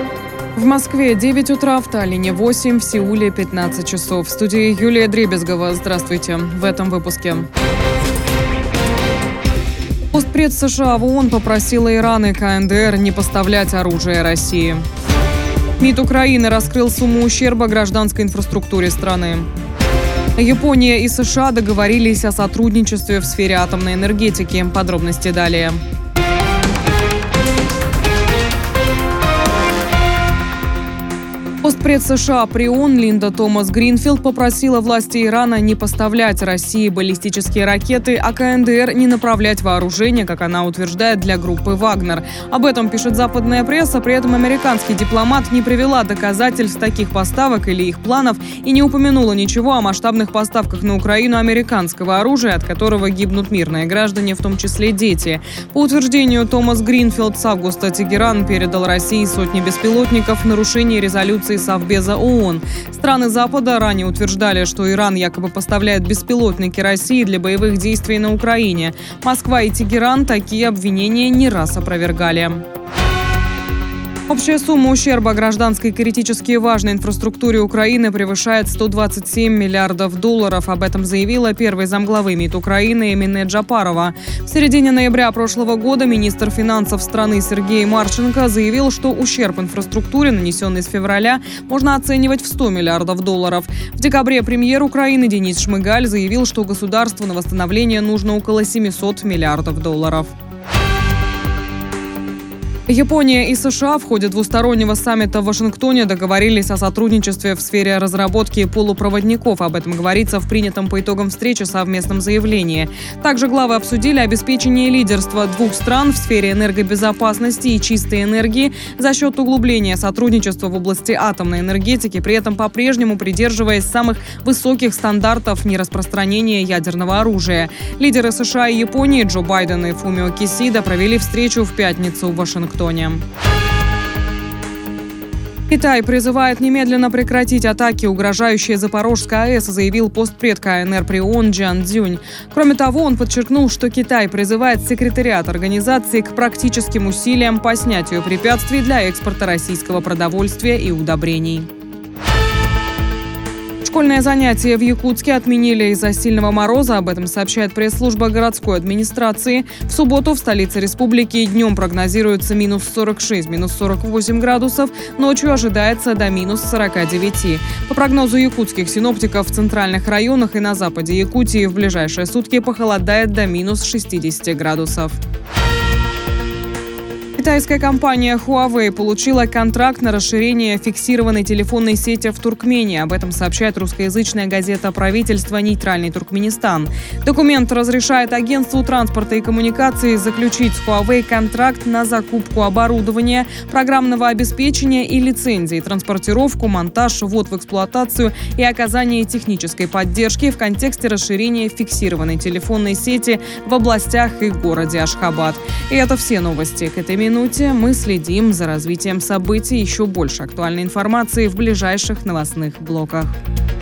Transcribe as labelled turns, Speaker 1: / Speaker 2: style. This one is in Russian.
Speaker 1: В Москве 9 утра, в Таллине 8, в Сеуле 15 часов. В студии Юлия Дребезгова. Здравствуйте. В этом выпуске. Постпред США в ООН попросила Иран и КНДР не поставлять оружие России. МИД Украины раскрыл сумму ущерба гражданской инфраструктуре страны. Япония и США договорились о сотрудничестве в сфере атомной энергетики. Подробности далее. Постпред США при ООН Линда Томас-Гринфилд попросила власти Ирана не поставлять России баллистические ракеты, а КНДР не направлять вооружение, как она утверждает, для группы «Вагнер». Об этом пишет западная пресса, при этом американский дипломат не привела доказательств таких поставок или их планов и не упомянула ничего о масштабных поставках на Украину американского оружия, от которого гибнут мирные граждане, в том числе дети. По утверждению Томас-Гринфилд, с августа Тегеран передал России сотни беспилотников в нарушении резолюции Совбеза ООН. Страны Запада ранее утверждали, что Иран якобы поставляет беспилотники России для боевых действий на Украине. Москва и Тегеран такие обвинения не раз опровергали. Общая сумма ущерба гражданской критически важной инфраструктуре Украины превышает 127 миллиардов долларов. Об этом заявила первый замглавы МИД Украины Эмине Джапарова. В середине ноября прошлого года министр финансов страны Сергей Марченко заявил, что ущерб инфраструктуре, нанесенный с февраля, можно оценивать в 100 миллиардов долларов. В декабре премьер Украины Денис Шмыгаль заявил, что государству на восстановление нужно около 700 миллиардов долларов. Япония и США в ходе двустороннего саммита в Вашингтоне договорились о сотрудничестве в сфере разработки полупроводников. Об этом говорится в принятом по итогам встречи совместном заявлении. Также главы обсудили обеспечение лидерства двух стран в сфере энергобезопасности и чистой энергии за счет углубления сотрудничества в области атомной энергетики, при этом по-прежнему придерживаясь самых высоких стандартов нераспространения ядерного оружия. Лидеры США и Японии Джо Байден и Фумио Кисида провели встречу в пятницу в Вашингтоне. Китай призывает немедленно прекратить атаки, угрожающие Запорожской АЭС, заявил постпред КНР при ООН Джан Цзюнь. Кроме того, он подчеркнул, что Китай призывает секретариат организации к практическим усилиям по снятию препятствий для экспорта российского продовольствия и удобрений. Школьные занятия в Якутске отменили из-за сильного мороза. Об этом сообщает пресс-служба городской администрации. В субботу в столице республики днем прогнозируется минус 46, минус 48 градусов. Ночью ожидается до минус 49. По прогнозу якутских синоптиков, в центральных районах и на западе Якутии в ближайшие сутки похолодает до минус 60 градусов. Китайская компания Huawei получила контракт на расширение фиксированной телефонной сети в Туркмении. Об этом сообщает русскоязычная газета правительства «Нейтральный Туркменистан». Документ разрешает агентству транспорта и коммуникаций заключить с Huawei контракт на закупку оборудования, программного обеспечения и лицензий, транспортировку, монтаж, ввод в эксплуатацию и оказание технической поддержки в контексте расширения фиксированной телефонной сети в областях и городе Ашхабад. И это все новости к этой минуте. Мы следим за развитием событий. Еще больше актуальной информации в ближайших новостных блоках.